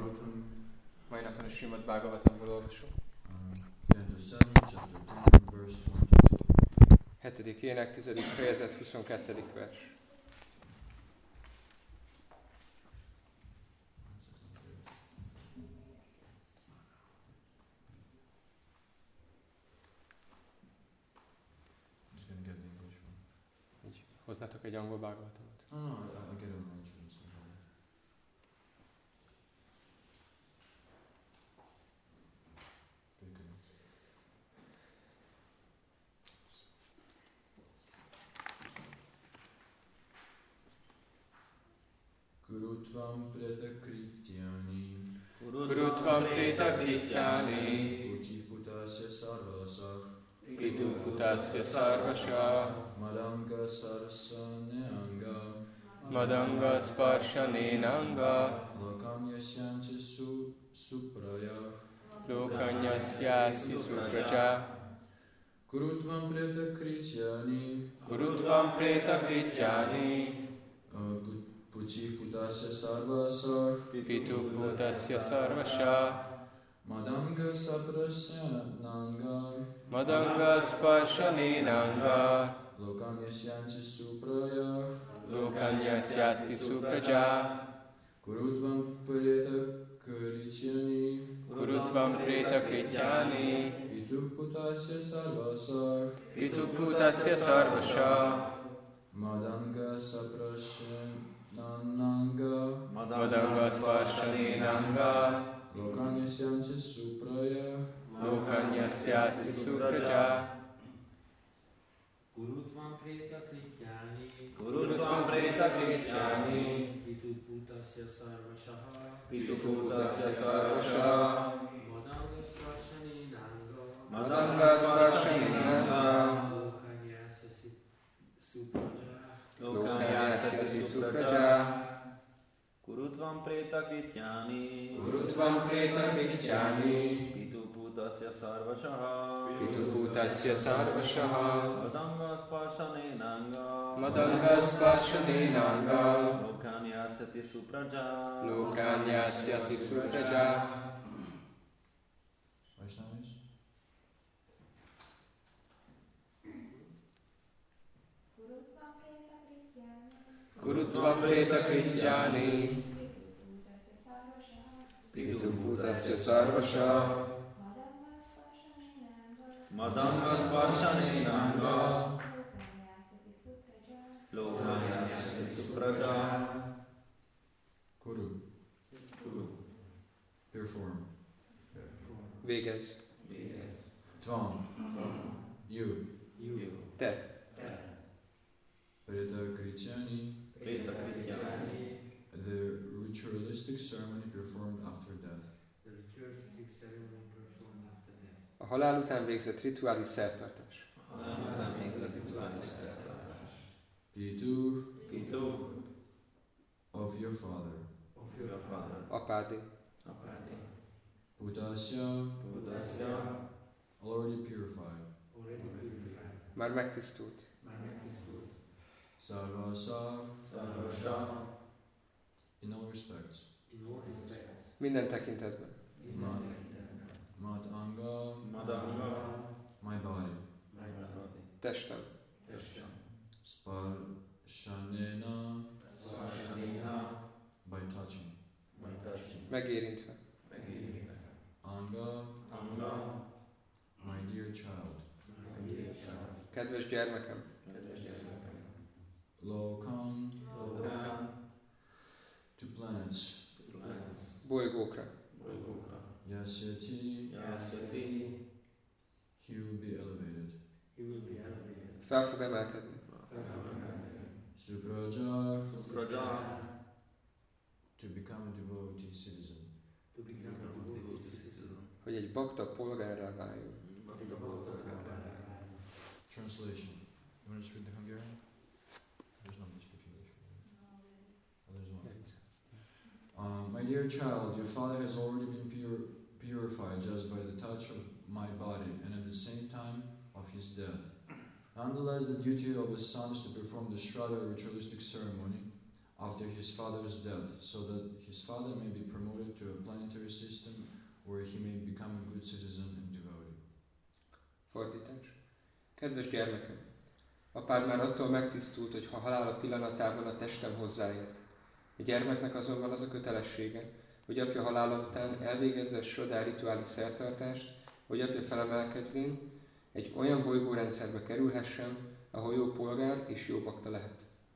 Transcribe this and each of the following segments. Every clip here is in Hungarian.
Bhagavatam. Mai napon a Srimad Bhagavatamból olvasunk. Canto 7, chapter 10, verse 22. 7. ének, 10. fejezet, 22. vers. Just gonna get the English one. Így hoznátok egy angol Bhagavatamot. No, I'll get it on my translation. Very good. Gurutvam pretakrityani Gurutvam preta krityáni, Uchiputasya sarvasah pitu putasya sarvasa, Madanga sarasa neanga madanga sparsha nenanga, Lokanyasyancha suprayah lokanyasya supraja. Gurutvam pretakrityani Gurutvam preta krityáni, Puchiputasya sarvasah pitu putasya sarvasa, Madanga saprasya nanga madanga sparsha nenanga, Lokanyasyancha suprayah lokanyasya supraja. Gurutvam pretakrityani Gurutvam preta krityáni, Viduputasya sarvasah pitu putasya sarvasa, Madanga saprasya nanga madanga sparsha nenanga, Lokanyasyancha suprayah lokanyasya supraja. Gurutvam preta krityáni, Gurutvam preta krityáni, pitu putasya sarvasaha, pitu putasya sarvasa, madanga svarshani nanga, madanga sparsha nenanga, lokanyasya supraja, lokanyasya supraja. Gurutvam preta krityani, Gurutvam preta krityáni, pitu putasya sarvasaha, pitu putasya sarvasa, madanga sparshane nanga, madanga sparsha nenanga, lokanyasati supraja, lokanyasya supraja. Vaishnavis? Gurutvam preta krityáni, pitu putasya sarvasa, madanga sparshane nanga, lokanyasati supraja. Kuru. Perform. végez. Tvam. You. Te, Pretakrityani. Preta krityani, The ritualistic ceremony performed after death. the ritualistic ceremony performed after death. a halál után végzett rituális szertartás. hanem végzett rituális szertartás. Pitu Pitu, of your father. Of your your father, Apádé, apádi, Putasya putasya, already purified. already purified, már megtisztult. már megtisztult, Sarvasa sarvasa, in all respects. in all respects, Minden tekintetben. minden tekintetben, Mat anga, madanga, my body. megmaradi, Testem, testem, Sparshanena, svarshanina, by touching. majd testi, megérintve. megérintve, Anga, anga, my dear child. megérintve, Kedves gyermekem, kedves gyermekem, Lokam, lokán, to planets. planets, bolygókra. bolygókra, Yasyati, jászati, he will be elevated. he will be elevated, Fel fog emelkedni. Supraja, supraja, to become a devotee citizen. to become a devotee citizen, Hogy egy bakta polgárrá váljon. Translation. You want to just read the Hungarian? There's not much of English. Oh, there's one. My dear child, your father has already been purified just by the touch of my body and at the same time of his death. Nonetheless, the duty of a son is to perform the Shraddha ritualistic ceremony, after after his father's death, so that his father may be promoted to a planetary system where he may become a good citizen and devotee. Fordítás. Kedves gyermekem, apád már attól megtisztult, hogy ha halála pillanatában a testem hozzáért. A gyermeknek azonban az a kötelessége, hogy apja halála után elvégezze a sodá rituális szertartást, hogy apja felemelkedvén egy olyan bolygórendszerbe kerülhessen, ahol jó polgár és jó bakta lehet.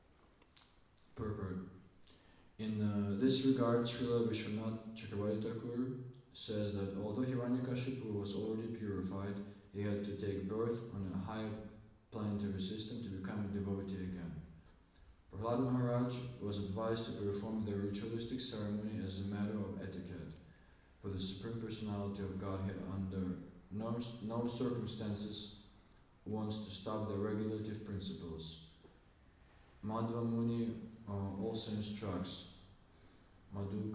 Purport. In this regard, Srila Vishwanath Chakravarti Thakur says that although Hiranyakashipu was already purified, he had to take birth on a higher planetary system to become a devotee again. Prahlad Maharaj was advised to perform the ritualistic ceremony as a matter of etiquette, for the Supreme Personality of Godhead under no circumstances wants to stop the regulative principles. Madhva Muni also instructs Madhu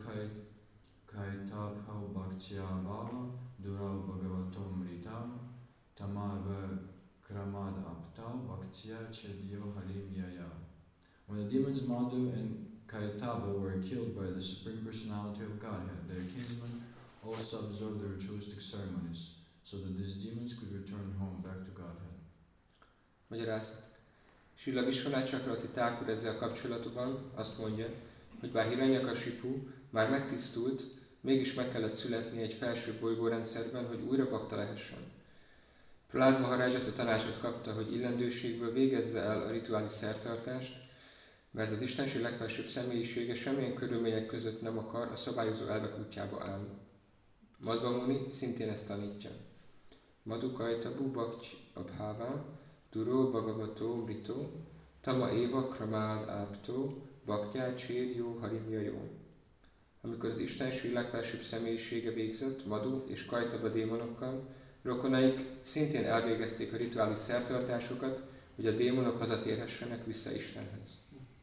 Kaitabhau Bhaktya Bhava Durau Bhagavatom Rita Tamava Kramad Apta Bhaktya Chedyo Harim Yaya. When the demons Madhu and Kaitaba were killed by the Supreme Personality of Godhead, their kinsmen also observed the ritualistic ceremonies, so that these demons could return home back to Godhead. Magyarázat. Srila Vishwanath Chakravarti Thakur ezzel kapcsolatban azt mondja, hogy bár Hiranyakashipu már megtisztult, mégis meg kellett születni egy felső bolygórendszerben, hogy újra bakta lehessen. Prahlad Maharaj azt a tanácsot kapta, hogy illendőségből végezze el a rituális szertartást, mert az Istenség legfelsőbb személyisége semmilyen körülmények között nem akar a szabályozó elvek útjába állni. Madhva Muni szintén ezt tanítja. Madhu Kaitabu Bhakti Abhava Duro Bhagavato Mrito Tama Eva Kramád Áptó Bhaktya Csédjó Harimja Jó. Amikor az Istenség legfelsőbb személyisége végzett Madhu és Kaitaba démonokkal, rokonaik szintén elvégezték a rituális szertartásokat, hogy a démonok hazatérhessenek vissza Istenhez.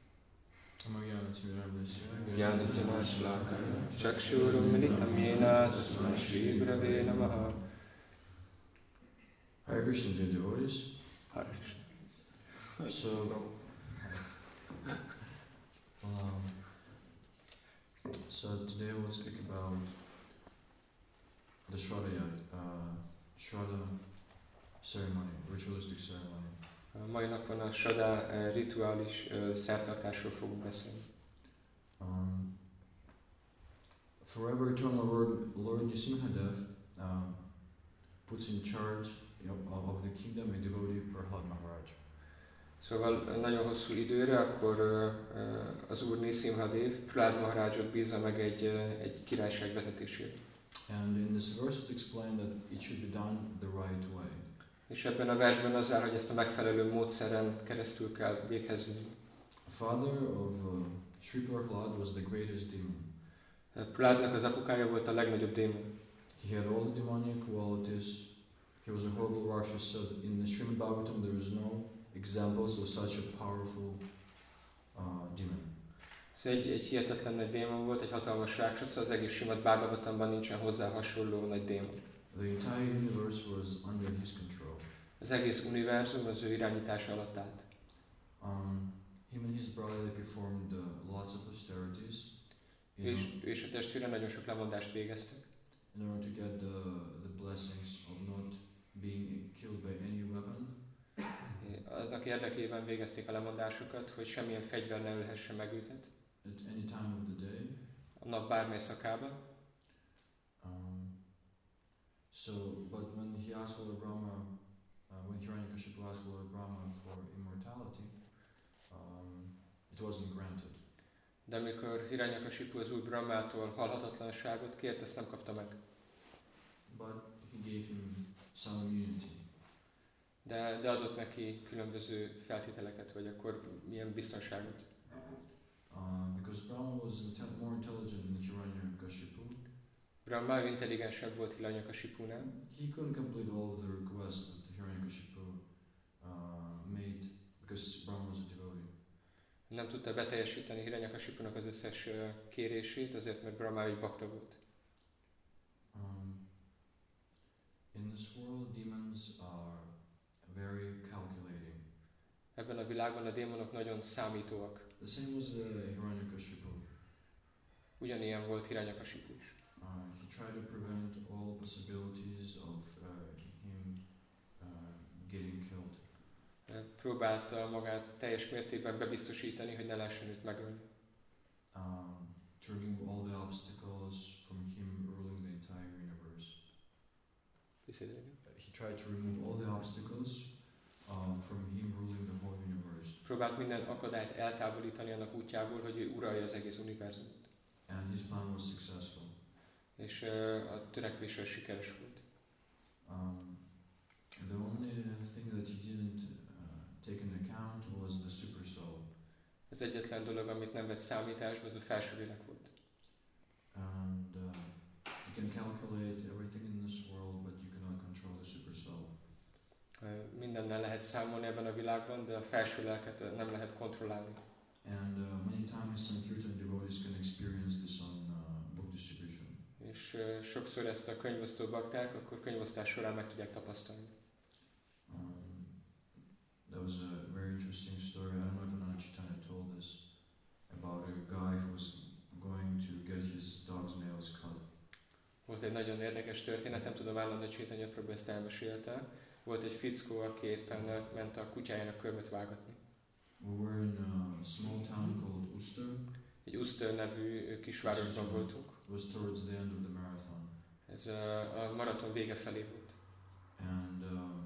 Gyánityanáslákája, Csaksúrum militam jéna, tasmai Sri Gurave Namaha. Hare Krishna, dear devotees. Hare Krishna. So today we'll speak about the Shraddha ceremony, ritualistic ceremony. A mai napon a Shraddha rituális szertartásról fogunk beszélni. Forever Eternal Lord Nrsimhadev puts in charge of the kingdom a devotee Prahlad Maharaj. Szóval nagyon hosszú időre akkor az Úr Nrsimhadev Prahlad Maharajot bízza meg egy királyság vezetésére. And in this verse it's explained that it should be done the right way. És ebben a versben az áll, hogy ezt a megfelelő módszeren keresztül kell véghez vinni. The father of Sri Prahlad was the greatest demon. Prahladnak az apukája volt a legnagyobb démon. He had all the demonic qualities. He was a horrible Rakshasa. So in the Srimad Bhagavatam there is no examples of such a powerful demon. Szóval egy hihetetlen nagy démon volt, egy hatalmas rákshasa, az egész Srimad Bhagavatamban nincsen hozzá hasonló nagy démon. The entire universe was under his control. Az egész univerzum az ő irányítása alatt állt. Him and his brother performed lots of austerities És a testvére nagyon sok lemondást végeztek. in order to get the blessings of not being killed by any weapon. Aznak érdekében végezték a lemondásokat, hogy semmilyen fegyver ne ölhesse meg őket. At any time of the day. A nap bármely szakában. But when he asked Lord Brahma, when Hiranyakashipu asked Lord Brahma for immortality, it wasn't granted. De amikor Hiranyakashipu az Úr Brahmától halhatatlanságot kért, ezt nem kapta meg. But he gave him some immunity. De adott neki különböző feltételeket, vagy akkor milyen biztonságot. Because Brahma was more intelligent than Hiranyakashipu. Brahma intelligensebb volt Hiranyakashipunál. He couldn't complete all of the requests that Hiranyakashipu made because Brahma was a devotee. Nem tudta beteljesíteni Hiranyakashipunak az összes kérését, azért mert Brahma egy bakta volt. In this world, demons are very calculating. Ebben a világban a démonok nagyon számítóak. The same was Hiranyakashipu. Hiranyakashipu. Ugyanilyen volt Hiranyakasipu is. He tried to prevent all possibilities of him getting killed. Próbálta magát teljes mértékben bebiztosítani, hogy ne lehessen őt megölni. To remove all the obstacles from him ruling the entire universe. He tried to remove all the obstacles from him ruling the whole universe. Próbált minden akadályt eltávolítani annak útjából, hogy ő uralja az egész univerzumot. And his plan was successful. És a törekvése sikeres volt. The only thing that he didn't take into account was the super soul. Az egyetlen dolog, amit nem vett számításba, az a felső lélek volt. And you can calculate everything in this world, but you cannot control the super soul. Mindennel lehet számolni ebben a világban, de a felső lelket nem lehet kontrollálni. And many times Sankirtan devotees can experience this on book distribution. És sokszor ezt a könyvosztó bakták, akkor könyvosztás során meg tudják tapasztalni. That was a very interesting story. I don't know if Ananda Chaitanya told this about a guy who was going to get his dog's nails cut. Volt egy nagyon érdekes történet, nem tudom, Ananda Chaitanya Prabhu ezt elmesélte. Volt egy fickó, aki éppen ment a kutyájának körmöt vágatni. We were in a small town called Uster. Egy Uster nevű kisvárosban voltunk. It was towards the end of the marathon. Ez a maraton vége felé volt. And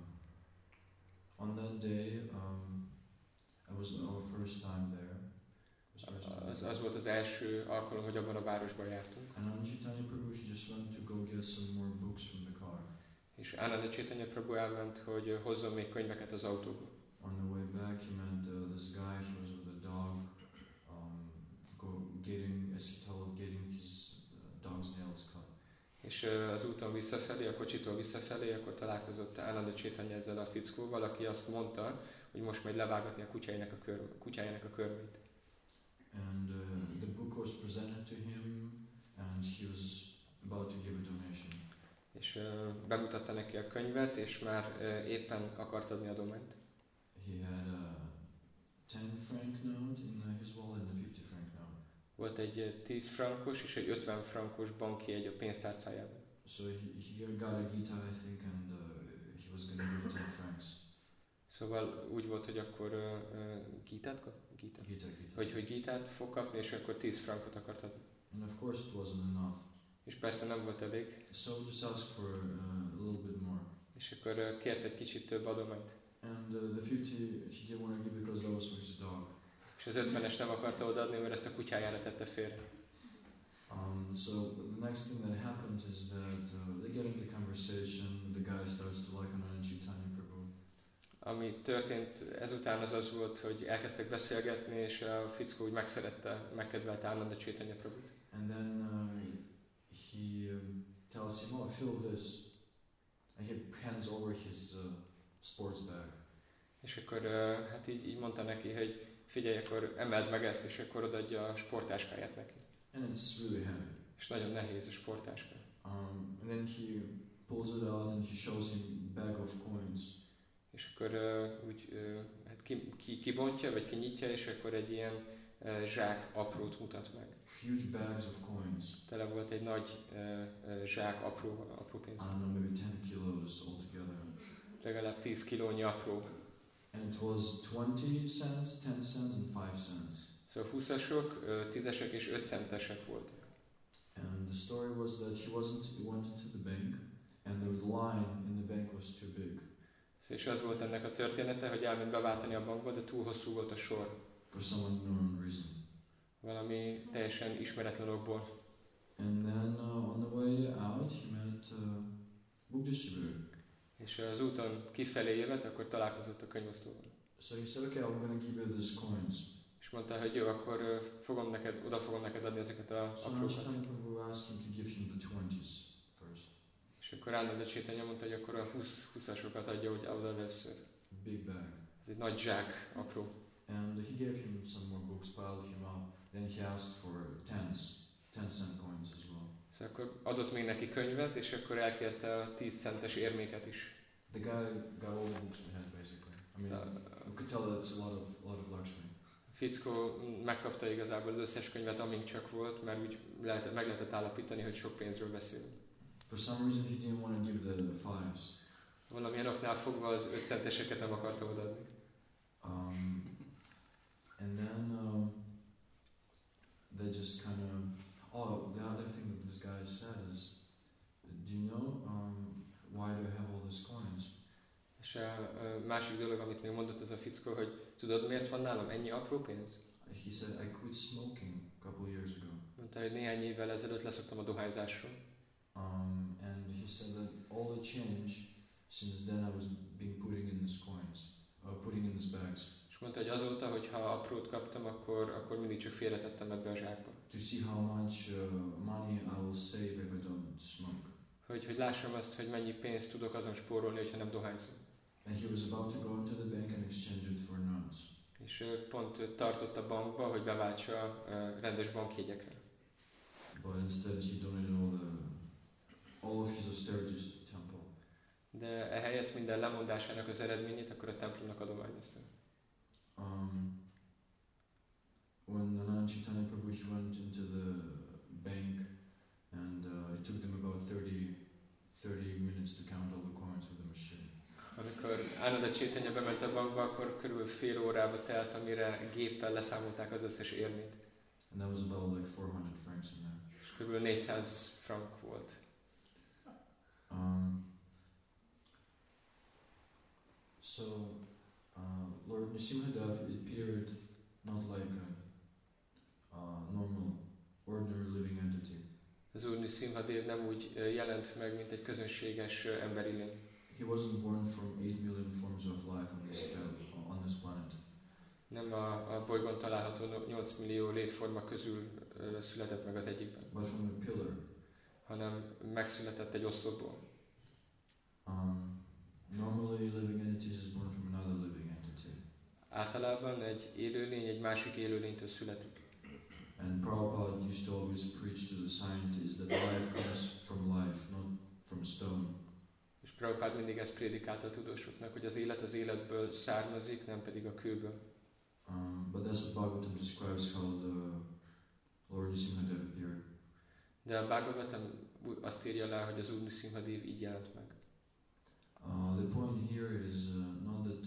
on that day, it was our first time there. Az volt az első alkalom, hogy abban a városban jártunk. And Ananda Chaitanya Prabhu, he just went to go get some more books from the car. És Ananda Chaitanya Prabhu elment, hogy hozzon még könyveket az autóba. On the way back, he met this guy. He was with a dog, getting his dog's nails cut. És az úton visszafelé, a kocsitól visszafelé, akkor találkozott Ananda Chaitanya ezzel a fickóval, aki azt mondta, hogy most megy levágatni a kutyájának a körmét. And the book was presented to him, and he was about to give a donation. És bemutatta neki a könyvet, és már éppen akart adni adományt. He had a 10 franc note in his wallet and a 50 franc note. Volt egy 10 frankos és egy 50 frankos bankjegy a pénztárcájában. So he got a Gita, I think, and he was going to give 10 francs. Szóval úgy volt, hogy akkor Gitát kap? Gita. Hogy Gitát fog kapni, és akkor 10 frankot akart adni. And of course it wasn't enough. És persze nem volt elég. So just asked for a little bit more. És akkor kért egy kicsit több adományt. And the 50 he didn't want to give because that was for his dog. És az 50-es nem akarta odaadni, mert ezt a kutyájára tette félre. So the next thing that happens is that they get into conversation. The guy starts to like Ananda Chaitanya Prabhu. Ami történt ezután az volt, hogy elkezdtek beszélgetni, és a fickó úgy megkedvelte Ananda Chaitanya Prabhut. And then he tells him, "Oh, feel this," and he hands over his sports bag. És akkor hát így mondta neki, hogy figyelj, akkor emeld meg ezt, és akkor odaadja a sporttáskáját neki. And it's really heavy. És nagyon nehéz a sporttáská. And then he pulls it out and he shows him a bag of coins. És akkor úgy hát kibontja, vagy kinyitja, és akkor egy ilyen zsák aprót mutat meg. Huge bags of coins. Tele volt egy nagy zsák apró pénz. I don't know, maybe 10 kilos altogether. Legalább 10 kilónyi apró. And it was 20 cents, 10 cents and 5 cents. Szóval 20-asok, 10-esek és 5 centesek voltak. And the story was that he went into the bank and the line in the bank was too big. És az volt ennek a története, hogy elment beváltani a bankba, de túl hosszú volt a sor. For some unknown reason. Valami teljesen ismeretlen okból. And then on the way out he met a book distributor. És az úton kifelé jövet, akkor találkozott a könyvosztóval. So he said, "Okay, I'm going to give you these coins." És mondta, hogy jó, akkor oda fogom neked adni ezeket a So aprókat. Chaitanya Prabhu asked him to give him the 20s first. És akkor Ananda Chaitanya mondta, hogy akkor a 20-asokat adja oda először. Big bag. Ez egy nagy zsák apró. And he gave him some more books, piled him up. Then he asked for 10 cent coins as well. Szóval akkor adott még neki könyvet, és akkor elkérte a 10 centes érméket is. The guy got all the books we had basically. I mean, we could tell that it's a lot of luxury. fickó megkapta igazából az összes könyvet, amink csak volt, mert úgy meg lehetett állapítani, hogy sok pénzről beszélünk. For some reason, he didn't want to give the fives. Valamilyen oknál fogva az 5 centeseket nem akarta odaadni. And then they just kind of. Oh, the other thing that this guy said is, do you know why do I have all these coins? És a másik dolog, amit még mondott ez a fickó, hogy tudod, miért van nálam ennyi apró pénz? He said, I quit smoking a couple years ago. Mondta, hogy néhány évvel ezelőtt leszoktam a dohányzásról. And he said that all the change since then I was being putting in these coins, putting in these bags. És mondta, hogy azóta, hogyha aprót kaptam, akkor mindig csak félretettem ebbe a zsákba. To see how much money I will save if I don't smoke. Hogy lássam azt, hogy mennyi pénzt tudok azon spórolni, hogyha nem dohányzom. And he was about to go into the bank and exchange it for notes. És pont tartott a bankba, hogy beváltsa rendes bankjegyekre. But instead he donated all of his austerities to the temple. De ehelyett minden lemondásának az eredményét akkor a templomnak adományozta. When Nana Chaitanya Prabhu he went into the bank and it took them about 30 minutes to count all the coins with the machine. Amikor Ananda Chaitanya bement a bankba, akkor körülbelül fél órába telt, amire géppel leszámolták az összes érmét. And that was about like 400 francs in there. És körülbelül 400 frank volt. So Lord Nrsimhadev appeared not like a normal, ordinary living entity. Az Úr Nrsimhadev nem úgy jelent meg, mint egy közönséges emberi lény. He wasn't born from 8 million forms of life on this planet. Nem a bolygón található 8 millió létforma közül született meg az egyikben, But from a pillar. hanem megszületett egy oszlopból. Normally living entities is born from another living entity. Általában egy élőlény egy másik élőlénytől születik. And Prabhupada used to always preach to the scientists that life comes from life, not from stone. És Prabhupád mindig ezt prédikálta a tudósoknak, hogy az életből származik, nem pedig a kőből. But that's what Bhagavatam describes how the Lord Nrsimhadev appeared. De a Bhagavatam azt írja le, hogy az Úr Nrsimhadev így jelent meg. The point here is not that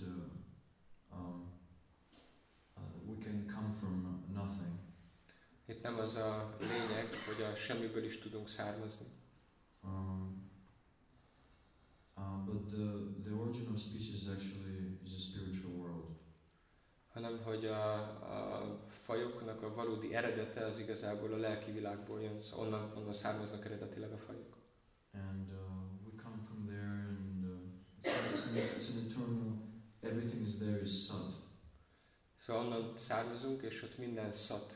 we can come from nothing. Itt nem az a lényeg, hogy a semmiből is tudunk származni. But the origin of species actually is a spiritual world. Hanem, hogy a fajoknak a valódi eredete az igazából a lelki világból jön, szóval onnan származnak eredetileg a fajok. And we come from there, and it's an eternal. Everything is there is sat. Szóval onnan származunk, és ott minden szat.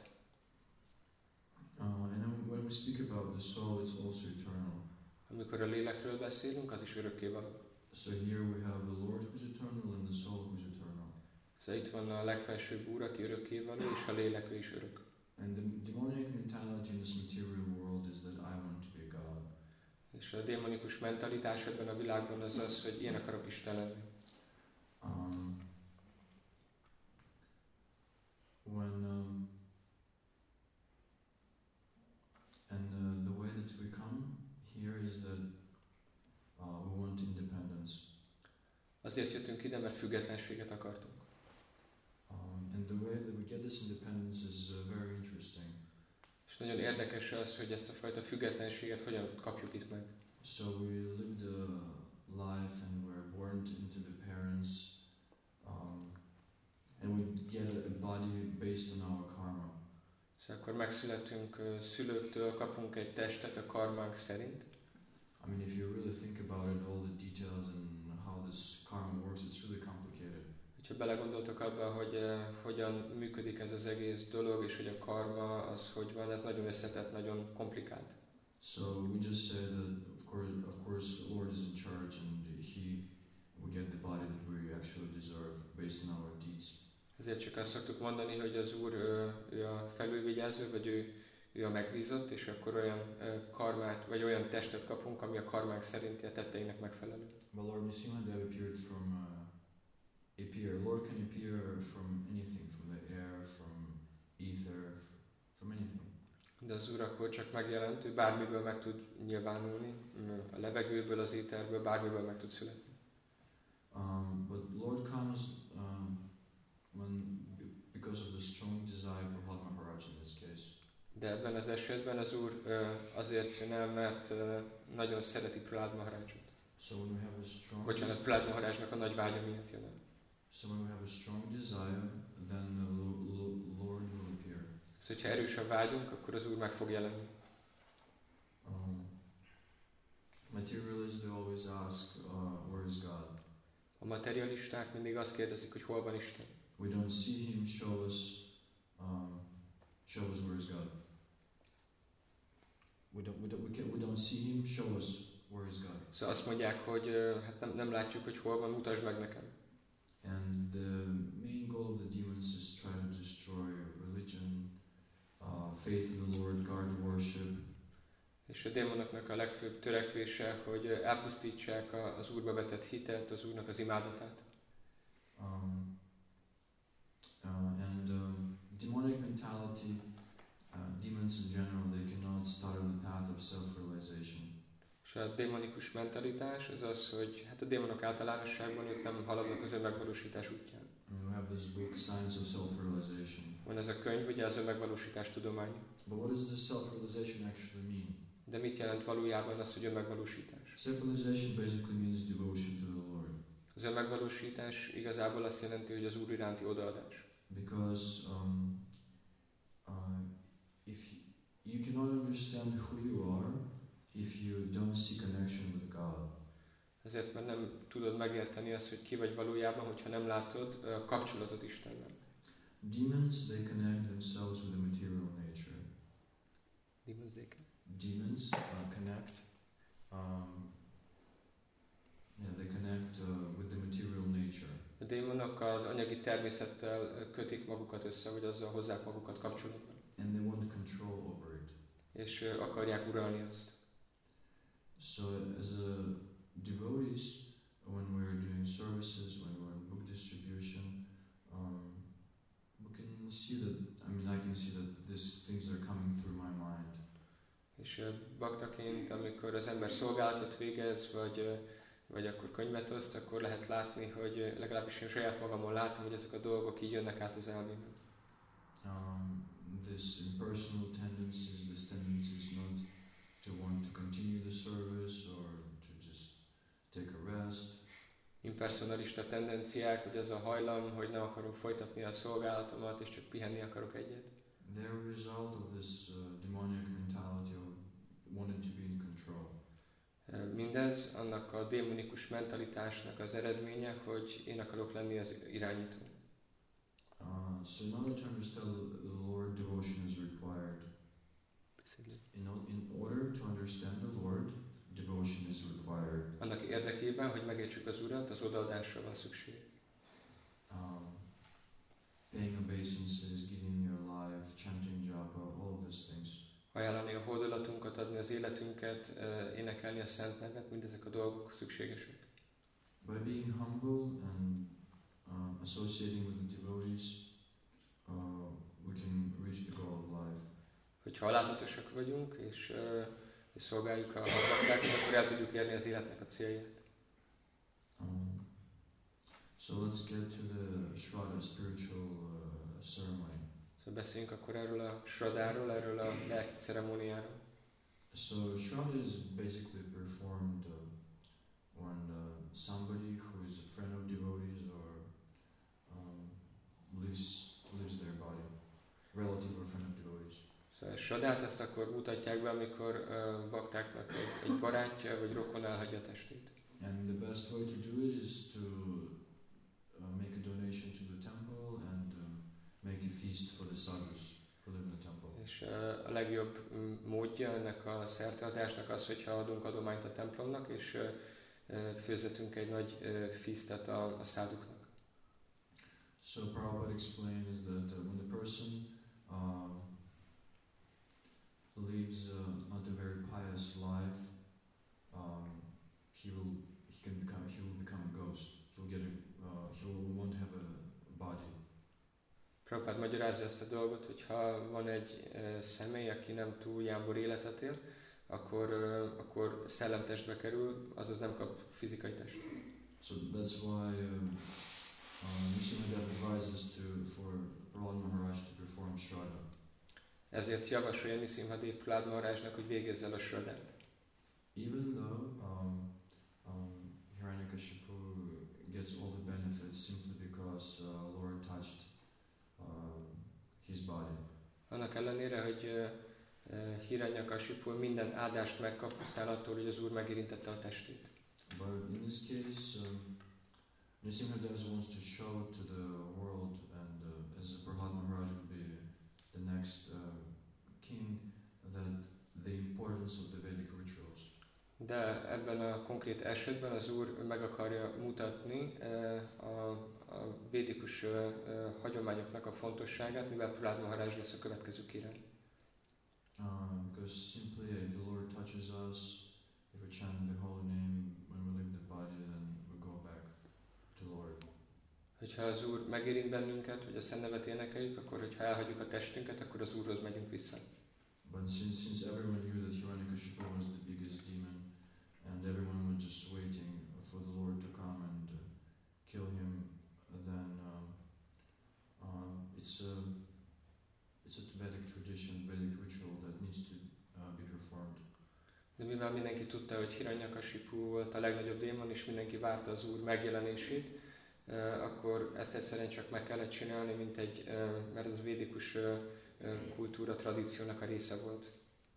And then when we speak about the soul, it's also eternal. Amikor a lélekről beszélünk, az is örökkévaló. So here we have the Lord who's eternal and the soul who's eternal. Szóval itt van a legfelsőbb Úr, aki örökkévaló, és a lélek is örök. And the demonic mentality in this material world is that I want to be God. És a démonikus mentalitás ebben a világban az az, hogy én akarok Isten lenni. The way that we come here is that we want independence. Azért jöttünk ide, mert függetlenséget akartunk. And the way that we get this independence is very interesting. És nagyon érdekes az, hogy ezt a fajta függetlenséget hogyan kapjuk itt meg. So we lived a life and we're born into the parents, and we get a body based on our karma. Szóval akkor megszületünk szülőktől, kapunk egy testet a karmánk szerint. I mean, if you really think about it, all the details and how this karma works, it's really complicated. Ha belegondoltok abba, hogy hogyan működik ez az egész dolog, és hogy a karma az hogy van, ez nagyon összetett, nagyon komplikált. So we just say that of course the Lord is in charge and we get the body that we actually deserve based on our deeds. Ezért csak azt szoktuk mondani, hogy az Úr ő a felülvigyázó, vagy ő a megbízott, és akkor olyan karmát, vagy olyan testet kapunk, ami a karmánk szerinti a tetteinek megfelelő. But Lord Nrsimhadev appeared. Lord can appear from anything, from the air, from ether, from anything. De az Úr akkor csak megjelent, ő bármiből meg tud nyilvánulni, a levegőből, az éterből, bármiből meg tud születni. But Lord comes because of the strong desire for Prahlad Maharaj in this case. De ebben az esetben az Úr azért jön el, mert nagyon szereti Prahlad Maharajot. So when we have a strong Bocsánat, Prahlad Maharajnak a nagy vágya miatt jön el. So when we have a strong desire, then the Lord will appear. Szóval, ha erős a vágyunk, akkor az Úr meg fog jelenni. Materialists, they always ask, where is God? A materialisták mindig azt kérdezik, hogy hol van Isten. We don't see Him show us where is God. We don't see Him show us where is God. Szóval azt mondják, hogy hát nem látjuk, hogy hol van, mutasd meg nekem. And the main goal of the demons is try to destroy religion, faith in the Lord, God worship. És a démonoknak a legfőbb törekvése, hogy elpusztítsák az Úrba vetett hitet, az Úrnak az imádatát. Demonic mentality, demons in general, they cannot start on the path of self-realization. És a démonikus mentalitás az az, hogy hát a démonok általánosságban ők nem haladnak az önmegvalósítás útján. We have this book, Science of Self-Realization. Van ez a könyv, ugye az önmegvalósítás tudománya. But what does this self-realization actually mean? De mit jelent valójában az, hogy önmegvalósítás? Self-realization basically means devotion to the Lord. Az önmegvalósítás igazából azt jelenti, hogy az Úr iránti odaadás. Because if you cannot understand who you are if you don't see connection with God. Ezért mert nem tudod megérteni azt, hogy ki vagy valójában, hogyha nem látod a kapcsolatot Istennel. Demons, they connect themselves with the material nature. Demons connect. They connect with the material nature. A démonok az anyagi természettel kötik magukat össze, vagy azzal hozzák magukat kapcsolatba. And they want control over it. És akarják uralni azt. So as a devotees, when we're doing services, when we're in book distribution, we can see that, I can see that these things are coming through my mind. És baktaként, amikor az ember szolgálatot végez, vagy akkor könyvet oszt, akkor lehet látni, hogy legalábbis én saját magamon látom, hogy ezek a dolgok így jönnek át az elmémben. This impersonal tendencies not to want to continue the service or to just take a rest. Impersonalista tendenciák, hogy ez a hajlam, hogy nem akarom folytatni a szolgálatomat, és csak pihenni akarok egyet. They're a result of this demonic mentality of wanting to be in control. Mindez annak a démonikus mentalitásnak az eredménye, hogy én akarok lenni az irányító. So in order to understand the Lord, devotion is required. In order to understand the Lord, devotion is required. Annak érdekében, hogy megértsük az Urat, az odaadásra van szükség. Paying obeisances, giving your life, chanting japa, all of these things. Ajánlani a hódolatunkat, adni az életünket, énekelni a szent nevet, mindezek a dolgok szükségesek. By being humble and associating with the devotees, we can reach the goal of life. Hogyha alázatosak vagyunk, és szolgáljuk a baktákat, akkor el tudjuk érni az életnek a célját. So let's get to the Shraddha spiritual ceremony. Szóval beszéljünk akkor erről a Shraddháról, erről a lelki ceremóniáról. So Shraddha is basically performed when somebody who is a friend of devotees or leaves their body, relative or friend of devotees. Szóval a Shraddhát azt akkor mutatják be, amikor baktáknak egy barátja vagy rokon elhagyja a testét. And the best way to do it is to make a donation to the temple and make a feast for the sadhus who live in the temple. És a legjobb módja ennek a szertartásnak az, hogyha adunk adományt a templomnak, és főzetünk egy nagy feastet a száduknak. So Prabhupada explains that when the person lives not a very pious life, he will become a ghost. He will want to have a body. Prabhupád magyarázza, jelzi ezt a dolgot, hogyha van egy személy, aki nem túl jámbor életet él, akkor szellemtestbe kerül, azaz nem kap fizikai testet. So that's why Nrsimhadev advises for Prahlad Maharaj to perform Shraddha. Ezért javasolja Nrsimhadev Prahlad Maharajnak, hogy végezze el a Shraddát. Even though Hiranyakashipu gets all the benefits simply because Lord touched his body. Annak ellenére, hogy Hiranyakashipu minden áldást megkap, pusztán attól, hogy az Úr megérintette a testét. But in this case, Nrsimhadev wants to show to the world, and as Prahlad Maharaj would be the next king, that the importance of the Vedic rituals. De ebben a konkrét esetben az Úr meg akarja mutatni a védikus hagyományoknak a fontosságát, mivel Prahlad Maharaj lesz a következő király. Because simply if the Lord touches us, if we chant the holy name when we leave the body, then we go back to Lord. Hogyha az Úr megérint bennünket, vagy a Szent Nevet énekeljük, akkor hogyha elhagyjuk a testünket, akkor az Úrhoz megyünk vissza. But since everyone knew that Hiranyakashipu was the biggest demon, and everyone was just waiting for the Lord to come and kill him, then it's a Vedic tradition, Vedic ritual that needs to be performed. De mivel mindenki tudta, hogy Hiranyakashipu volt a legnagyobb démon, és mindenki várta az Úr megjelenését, akkor ezt egyszerűen csak meg kellett csinálni, mert ez a védikus kultúra, tradíciónak a része volt.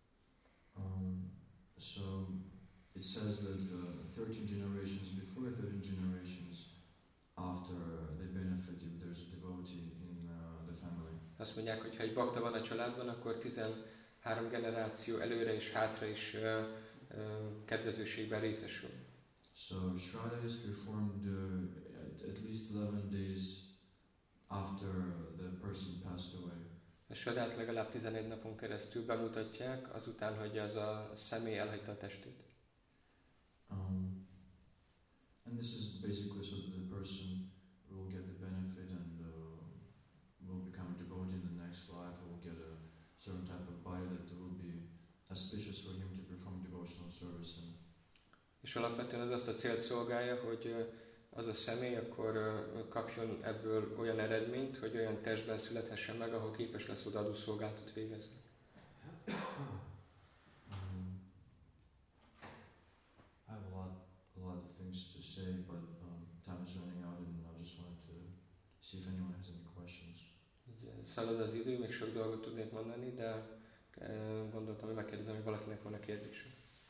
So it says that 13 generations before, 13 generations after, they benefit if there's a devotee in the family. Azt mondják, hogy ha egy bakta van a családban, akkor 13 generáció előre és hátra is kedvezőségben részesül. So Shraddha is performed at least 11 days after the person passed away. A Shraddát legalább 11 napon keresztül bemutatják, azután, hogy az a személy elhagyta a testét. And this is basically so that the person will get the benefit and will become a devotee in the next life, will get a certain type of body that will be auspicious for him to perform devotional service in. És alapvetően az azt a célt szolgálja, hogy az a személy akkor kapjon ebből olyan eredményt, hogy olyan testben születhessen meg, ahol képes lesz odaadó szolgálatot végezni. I have a lot of things to say, but time is running out, and I just wanted to see if anyone has any questions. Így szalad az idő, még sok dolgot tudnék mondani, de gondoltam, hogy megkérdezem, hogy valakinek van a kérdése.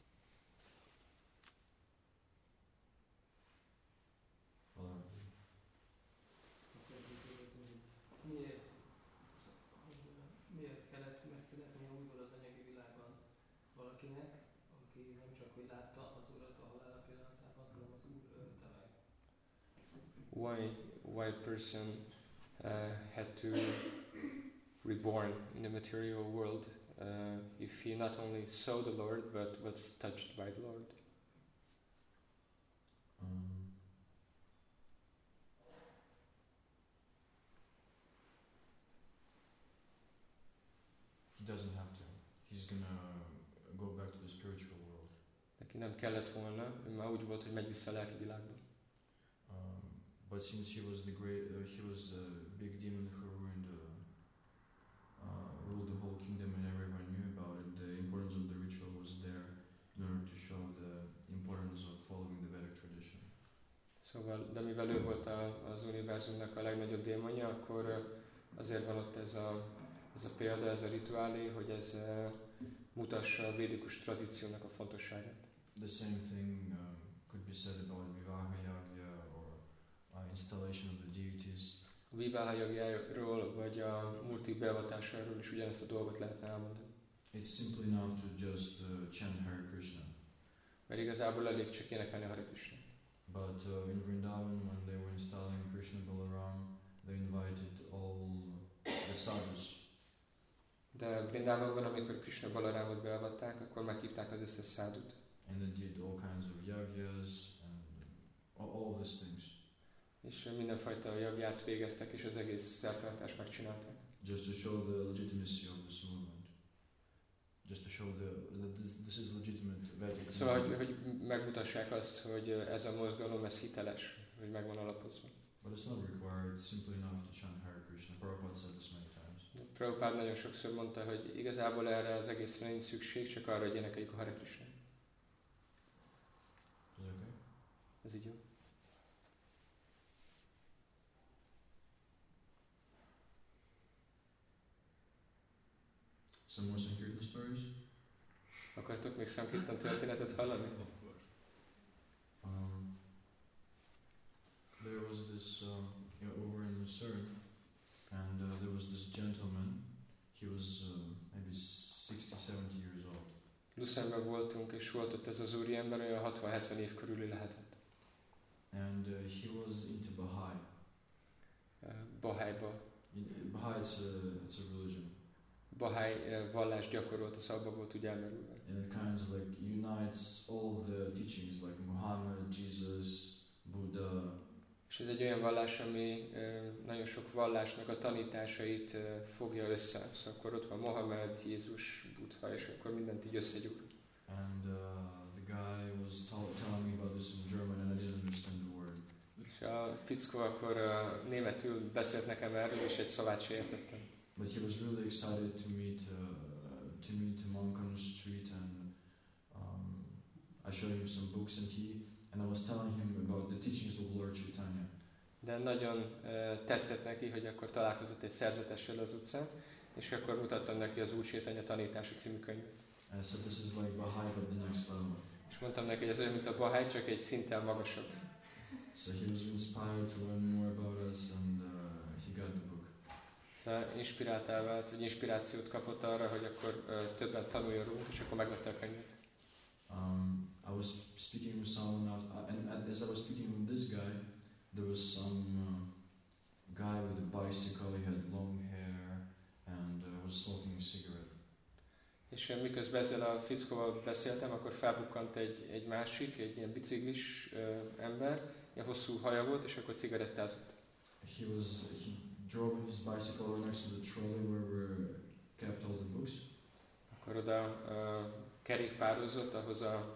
Szeretném kérdezni, hogy miért kellett megszületnie újból az anyagi világban valakinek, aki nem csak hogy látta az Urat a halála pillanatában, hanem az Úr ölte meg. Why a person had to reborn in the material world if he not only saw the Lord but was touched by the Lord? He doesn't have to. He's gonna go back to the spiritual world. Neki nem kellett volna, ő már úgy volt, hogy megy vissza a lelki világba. But since he was he was a big demon who ruled the whole kingdom and everyone knew about it, the importance of the ritual was there in order to show the importance of following the Vedic tradition. Szóval, de mivel ő volt az univerzumnak a legnagyobb démonja, akkor azért van ott ez a példa, ez a rituálé, hogy ez mutassa a védikus tradíciónak a fontosságát. The same thing could be said about Vivaha Yagya or installation of the deities. A Vivaha Yagjáról vagy a Murtik beavatásáról is ugyanezt a dolgot lehetne elmondani. It's simply enough to just chant Hare Krishna. Mert igazából elég csak énekelni Hare Krishna. But in Vrindavan, when they were installing Krishna Balaram, they invited all the sadhus. De Vrindávonban, amikor Krishna Balaramot beavatták, akkor meghívták az összes szádut. And they did all kinds of yagyas and all of these things. És mindenfajta jagját végeztek, és az egész szertartást megcsinálták. just to show the legitimacy of this movement, just to show that this is legitimate Vatican. Szóval, hogy megmutassák azt, hogy ez a mozgalom, ez hiteles, hogy meg van alapozva. But it's not required, it's simply enough to chant Hare Krishna. Prabhupada said this many times. Prabhupád nagyon sokszor mondta, hogy igazából erre az egészre nincs szükség, csak arra, hogy énekeljük a Hare Krishna. Is that okay? Ez így jó. Some more Sankirtan stories? Akartok még Sankirtan történetet hallani? There was this, over in Missouri, and there was this gentleman. He was maybe 60, 70 years old. Lucernben voltunk, és volt ott ez az úriember, olyan 60-70 év körüli lehetett. And he was into Baha'i. Bahá'ba. Baha'i, it's a religion. Bahá'í vallás gyakorolt, az abba volt úgy elmerülve. And it kind of like unites all the teachings like Muhammad, Jesus, Buddha. És ez egy olyan vallás, ami nagyon sok vallásnak a tanításait fogja össze. Szóval akkor ott van Mohamed, Jézus, Buddha, és akkor mindent így összegyúr. And the guy was telling me about this in German, and I didn't understand the word. És a fickó akkor németül beszélt nekem erről, és egy szavát se értettem. But he was really excited to meet a monk on the street, and I showed him some books, and I was telling him about the teachings of Lord Chaitanya. De nagyon tetszett neki, hogy akkor találkozott egy szerzetessel az utcán, és akkor mutattam neki az Úr Chaitanya tanítása című könyvet. And I said, this is like Baha'i but the next level. És mondtam neki, hogy ez olyan, mint a Bahá'í, csak egy szinten magasabb. So he was inspired to learn more about us, and he got the book. Szóval inspiráltá vált, vagy inspirációt kapott arra, hogy akkor többen tanuljon rólunk, és akkor megvette a könyvet. I was speaking with someone, and as I was speaking with this guy, there was some guy with a bicycle. He had long hair and was smoking a cigarette. És miközben ezzel a fickóval beszéltem, akkor felbukkant egy másik, egy ilyen biciklis ember, ilyen hosszú haja volt, és akkor cigarettázott. He drove his bicycle right next to the trolley where were kept all the books. Akkor oda kerékpározott ahhoz a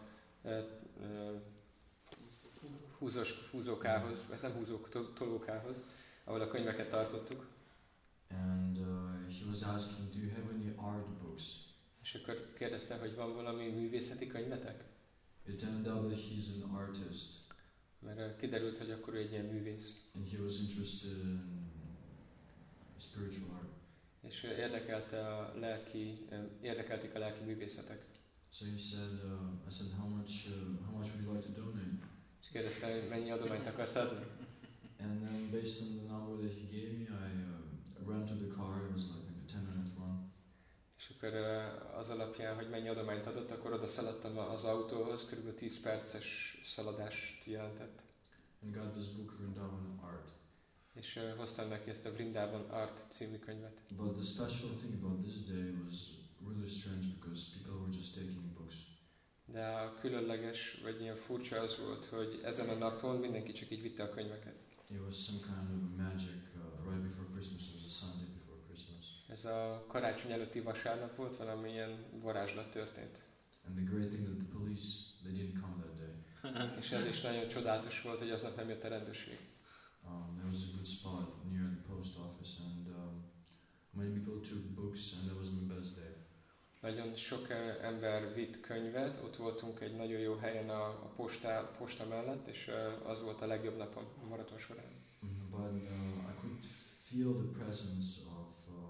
húzókához, vagy nem tolókához, ahol a könyveket tartottuk. And he was asking, do you have any art books? És akkor kérdezte, hogy van valami művészeti könyvetek? It turned out that he's an artist. Mert kiderült, hogy akkor ő egy ilyen művész. And he was interested in spiritual art. És érdekelték a lelki művészetek. So he said, I said, how much would you like to donate? És kérdezte, hogy mennyi adományt akarsz adni? And then based on the number that he gave me, I ran to the car. It was like maybe 10-minute run. És akkor az alapján, hogy mennyi adományt adott, akkor oda szaladtam az autóhoz, kb. 10 perces szaladást jelentett. And got this book, Vrindavan Art. És hoztam neki ezt a Vrindavan Art című könyvet. But the special thing about this day was really strange because people were just taking books. De a különleges, vagy ilyen furcsa az volt, hogy ezen a napon mindenki csak így vitte a könyveket. It was some kind of magic right before Christmas. It was a Sunday before Christmas. Ez a karácsony előtti vasárnap volt, valamilyen varázslat történt. And the great thing that the police, they didn't come that day. És ez is nagyon csodálatos volt, hogy aznap nem jött a rendőrség. There was a good spot near the post office, and many people took books, and that was my best day. Nagyon sok ember vitt könyvet, ott voltunk egy nagyon jó helyen a posta mellett, és az volt a legjobb napom a maraton során. But I could feel the presence of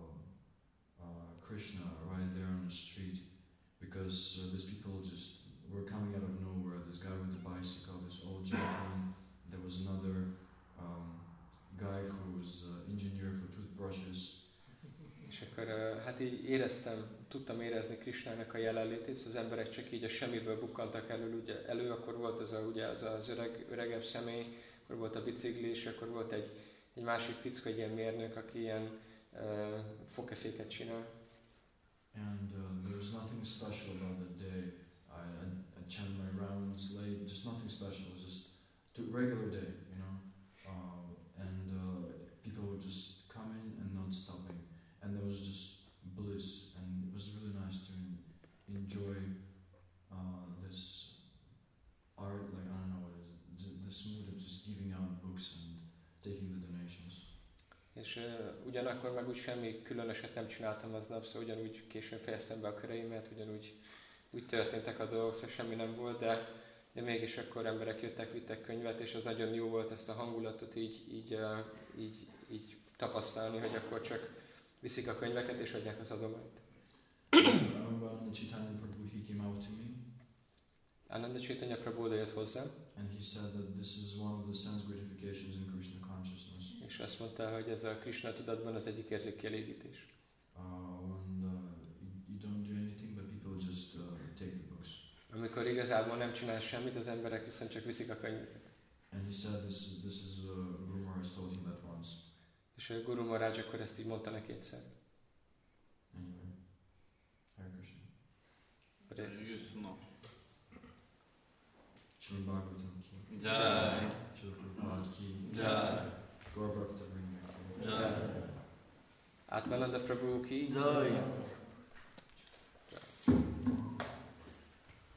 Krishna right there on the street, because these people just were coming out of nowhere. This guy with the bicycle, this old gentleman. There was another guy who was engineer for toothbrushes. És akkor hát így tudtam érezni Krishnának a jelenlétét, az emberek csak így a semmiből bukkantak elő, akkor volt az öregebb személy, akkor volt a biciklis, akkor volt egy másik fickó, egy ilyen mérnök, aki ilyen fogkeféket csinál. And there was nothing special about that day. I chanted my rounds late, just nothing special. It was just a regular day, and people were just coming and not stopping. And ugyanakkor meg úgy semmi különöset nem csináltam aznap, szóval ugyanúgy későn fejeztem be a köreimet, ugyanúgy úgy történtek a dolgok, szóval semmi nem volt, de mégis akkor emberek jöttek, vittek könyvet, és az nagyon jó volt ezt a hangulatot így tapasztalni, hogy akkor csak viszik a könyveket és adják az adományt. I remember Ananda Chaitanya Prabhu, he came out to me Ananda Chaitanya Prabhu oda jött hozzám, and he said that this is one of the sense gratifications in Krishna consciousness. és azt mondta, hogy ez a Krishna tudatban az egyik érzékkielégítés. When you don't do anything, but people just take the books. Amikor igazából nem csinál semmit, az emberek viszont csak viszik a könyveket. And he said this is Guru Maharaj told him that once. És a Guru Maharaj akkor ezt így mondta neki egyszer. Anyway, Hare Krishna. Srimad Bhagavatam ki. Jai. Srila Prabhupada ki. Jai. Gaur Bhakta Vrinda ki. Jai. Atmananda Prabhu ki. Jai.